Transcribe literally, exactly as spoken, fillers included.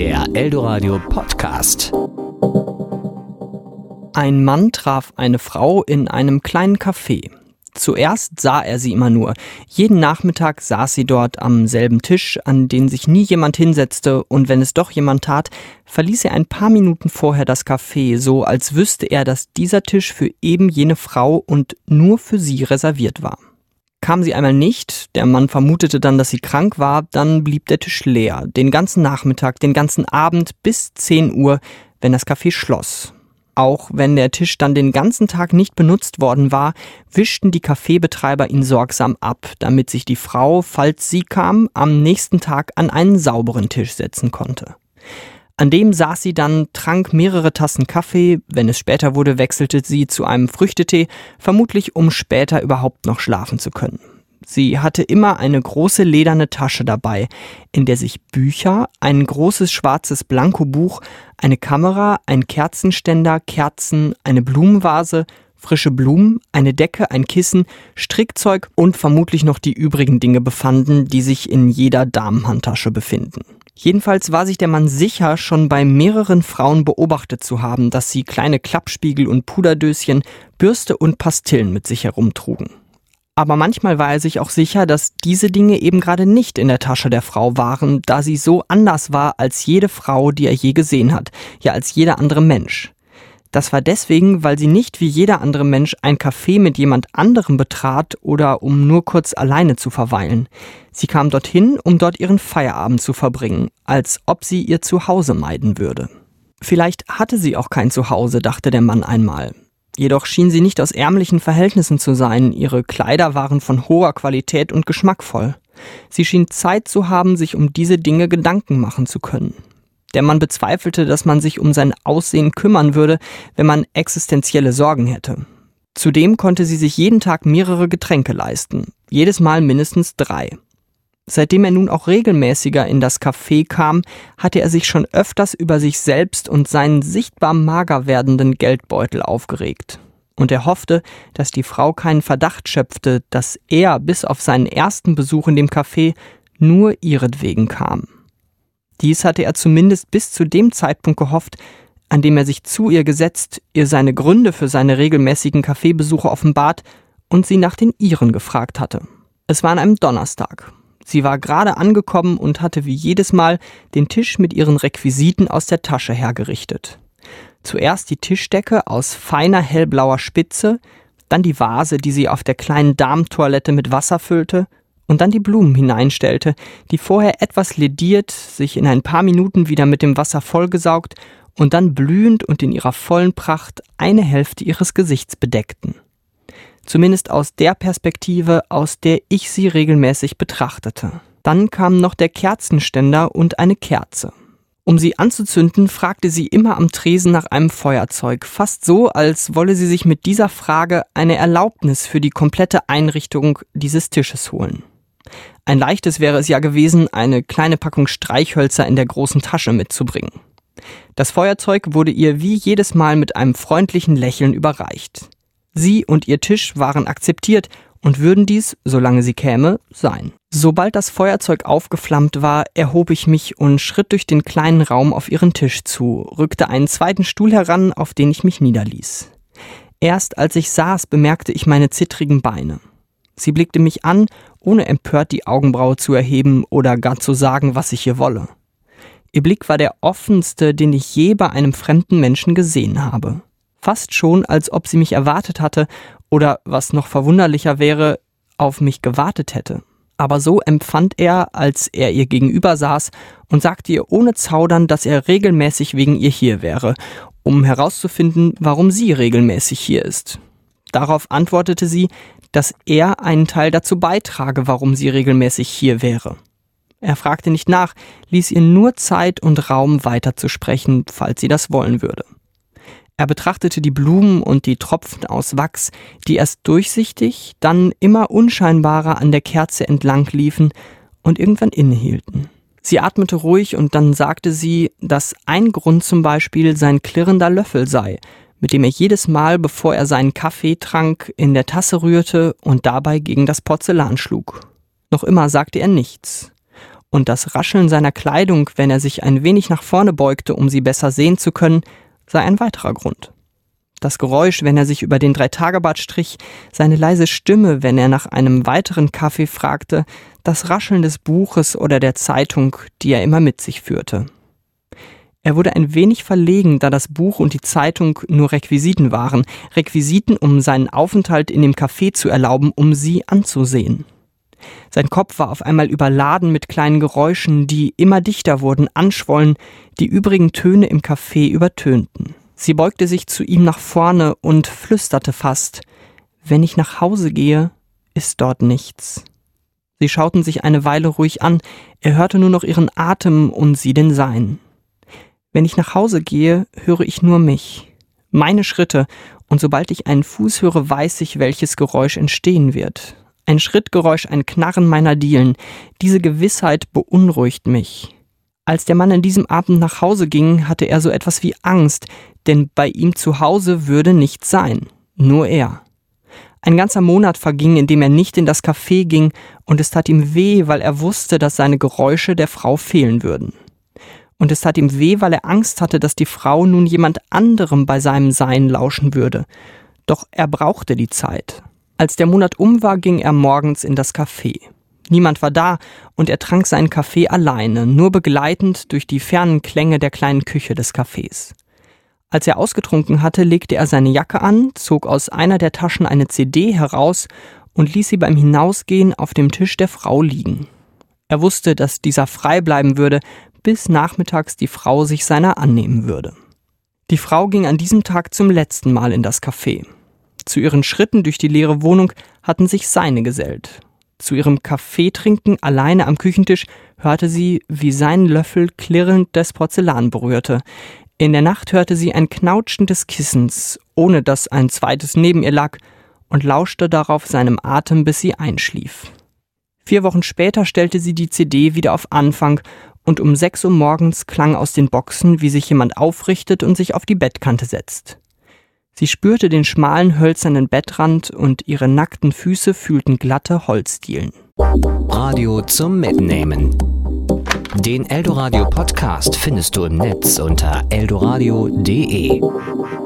Der Eldoradio Podcast. Ein Mann traf eine Frau in einem kleinen Café. Zuerst sah er sie immer nur. Jeden Nachmittag saß sie dort am selben Tisch, an den sich nie jemand hinsetzte, und wenn es doch jemand tat, verließ er ein paar Minuten vorher das Café, so als wüsste er, dass dieser Tisch für eben jene Frau und nur für sie reserviert war. Kam sie einmal nicht, der Mann vermutete dann, dass sie krank war, dann blieb der Tisch leer, den ganzen Nachmittag, den ganzen Abend bis zehn Uhr, wenn das Café schloss. Auch wenn der Tisch dann den ganzen Tag nicht benutzt worden war, wischten die Kaffeebetreiber ihn sorgsam ab, damit sich die Frau, falls sie kam, am nächsten Tag an einen sauberen Tisch setzen konnte. An dem saß sie dann, trank mehrere Tassen Kaffee, wenn es später wurde, wechselte sie zu einem Früchtetee, vermutlich um später überhaupt noch schlafen zu können. Sie hatte immer eine große lederne Tasche dabei, in der sich Bücher, ein großes schwarzes Blankobuch, eine Kamera, ein Kerzenständer, Kerzen, eine Blumenvase, frische Blumen, eine Decke, ein Kissen, Strickzeug und vermutlich noch die übrigen Dinge befanden, die sich in jeder Damenhandtasche befinden. Jedenfalls war sich der Mann sicher, schon bei mehreren Frauen beobachtet zu haben, dass sie kleine Klappspiegel und Puderdöschen, Bürste und Pastillen mit sich herumtrugen. Aber manchmal war er sich auch sicher, dass diese Dinge eben gerade nicht in der Tasche der Frau waren, da sie so anders war als jede Frau, die er je gesehen hat, ja als jeder andere Mensch. Das war deswegen, weil sie nicht wie jeder andere Mensch ein Café mit jemand anderem betrat oder um nur kurz alleine zu verweilen. Sie kam dorthin, um dort ihren Feierabend zu verbringen, als ob sie ihr Zuhause meiden würde. Vielleicht hatte sie auch kein Zuhause, dachte der Mann einmal. Jedoch schien sie nicht aus ärmlichen Verhältnissen zu sein, ihre Kleider waren von hoher Qualität und geschmackvoll. Sie schien Zeit zu haben, sich um diese Dinge Gedanken machen zu können. Der Mann bezweifelte, dass man sich um sein Aussehen kümmern würde, wenn man existenzielle Sorgen hätte. Zudem konnte sie sich jeden Tag mehrere Getränke leisten, jedes Mal mindestens drei. Seitdem er nun auch regelmäßiger in das Café kam, hatte er sich schon öfters über sich selbst und seinen sichtbar mager werdenden Geldbeutel aufgeregt. Und er hoffte, dass die Frau keinen Verdacht schöpfte, dass er bis auf seinen ersten Besuch in dem Café nur ihretwegen kam. Dies hatte er zumindest bis zu dem Zeitpunkt gehofft, an dem er sich zu ihr gesetzt, ihr seine Gründe für seine regelmäßigen Kaffeebesuche offenbart und sie nach den ihren gefragt hatte. Es war an einem Donnerstag. Sie war gerade angekommen und hatte wie jedes Mal den Tisch mit ihren Requisiten aus der Tasche hergerichtet. Zuerst die Tischdecke aus feiner hellblauer Spitze, dann die Vase, die sie auf der kleinen Damentoilette mit Wasser füllte, und dann die Blumen hineinstellte, die vorher etwas lediert, sich in ein paar Minuten wieder mit dem Wasser vollgesaugt und dann blühend und in ihrer vollen Pracht eine Hälfte ihres Gesichts bedeckten. Zumindest aus der Perspektive, aus der ich sie regelmäßig betrachtete. Dann kam noch der Kerzenständer und eine Kerze. Um sie anzuzünden, fragte sie immer am Tresen nach einem Feuerzeug, fast so, als wolle sie sich mit dieser Frage eine Erlaubnis für die komplette Einrichtung dieses Tisches holen. Ein leichtes wäre es ja gewesen, eine kleine Packung Streichhölzer in der großen Tasche mitzubringen. Das Feuerzeug wurde ihr wie jedes Mal mit einem freundlichen Lächeln überreicht. Sie und ihr Tisch waren akzeptiert und würden dies, solange sie käme, sein. Sobald das Feuerzeug aufgeflammt war, erhob ich mich und schritt durch den kleinen Raum auf ihren Tisch zu, rückte einen zweiten Stuhl heran, auf den ich mich niederließ. Erst als ich saß, bemerkte ich meine zittrigen Beine. Sie blickte mich an, ohne empört die Augenbraue zu erheben oder gar zu sagen, was ich ihr wolle. Ihr Blick war der offenste, den ich je bei einem fremden Menschen gesehen habe. Fast schon, als ob sie mich erwartet hatte oder, was noch verwunderlicher wäre, auf mich gewartet hätte. Aber so empfand er, als er ihr gegenüber saß und sagte ihr ohne Zaudern, dass er regelmäßig wegen ihr hier wäre, um herauszufinden, warum sie regelmäßig hier ist. Darauf antwortete sie, dass er einen Teil dazu beitrage, warum sie regelmäßig hier wäre. Er fragte nicht nach, ließ ihr nur Zeit und Raum weiterzusprechen, falls sie das wollen würde. Er betrachtete die Blumen und die Tropfen aus Wachs, die erst durchsichtig, dann immer unscheinbarer an der Kerze entlang liefen und irgendwann innehielten. Sie atmete ruhig und dann sagte sie, dass ein Grund zum Beispiel sein klirrender Löffel sei, mit dem er jedes Mal, bevor er seinen Kaffee trank, in der Tasse rührte und dabei gegen das Porzellan schlug. Noch immer sagte er nichts. Und das Rascheln seiner Kleidung, wenn er sich ein wenig nach vorne beugte, um sie besser sehen zu können, sei ein weiterer Grund. Das Geräusch, wenn er sich über den Dreitagebart strich, seine leise Stimme, wenn er nach einem weiteren Kaffee fragte, das Rascheln des Buches oder der Zeitung, die er immer mit sich führte. Er wurde ein wenig verlegen, da das Buch und die Zeitung nur Requisiten waren, Requisiten, um seinen Aufenthalt in dem Café zu erlauben, um sie anzusehen. Sein Kopf war auf einmal überladen mit kleinen Geräuschen, die immer dichter wurden, anschwollen, die übrigen Töne im Café übertönten. Sie beugte sich zu ihm nach vorne und flüsterte fast: »Wenn ich nach Hause gehe, ist dort nichts.« Sie schauten sich eine Weile ruhig an, er hörte nur noch ihren Atem und sie den seinen. »Wenn ich nach Hause gehe, höre ich nur mich, meine Schritte, und sobald ich einen Fuß höre, weiß ich, welches Geräusch entstehen wird. Ein Schrittgeräusch, ein Knarren meiner Dielen. Diese Gewissheit beunruhigt mich.« Als der Mann an diesem Abend nach Hause ging, hatte er so etwas wie Angst, denn bei ihm zu Hause würde nichts sein, nur er. Ein ganzer Monat verging, in dem er nicht in das Café ging, und es tat ihm weh, weil er wusste, dass seine Geräusche der Frau fehlen würden. Und es tat ihm weh, weil er Angst hatte, dass die Frau nun jemand anderem bei seinem Sein lauschen würde. Doch er brauchte die Zeit. Als der Monat um war, ging er morgens in das Café. Niemand war da, und er trank seinen Kaffee alleine, nur begleitend durch die fernen Klänge der kleinen Küche des Cafés. Als er ausgetrunken hatte, legte er seine Jacke an, zog aus einer der Taschen eine C D heraus und ließ sie beim Hinausgehen auf dem Tisch der Frau liegen. Er wusste, dass dieser frei bleiben würde, bis nachmittags die Frau sich seiner annehmen würde. Die Frau ging an diesem Tag zum letzten Mal in das Café. Zu ihren Schritten durch die leere Wohnung hatten sich seine gesellt. Zu ihrem Kaffeetrinken alleine am Küchentisch hörte sie, wie sein Löffel klirrend das Porzellan berührte. In der Nacht hörte sie ein Knautschen des Kissens, ohne dass ein zweites neben ihr lag, und lauschte darauf seinem Atem, bis sie einschlief. Vier Wochen später stellte sie die C D wieder auf Anfang, und um sechs Uhr morgens klang aus den Boxen, wie sich jemand aufrichtet und sich auf die Bettkante setzt. Sie spürte den schmalen, hölzernen Bettrand, und ihre nackten Füße fühlten glatte Holzdielen. Radio zum Mitnehmen. Den Eldoradio Podcast findest du im Netz unter eldoradio punkt de.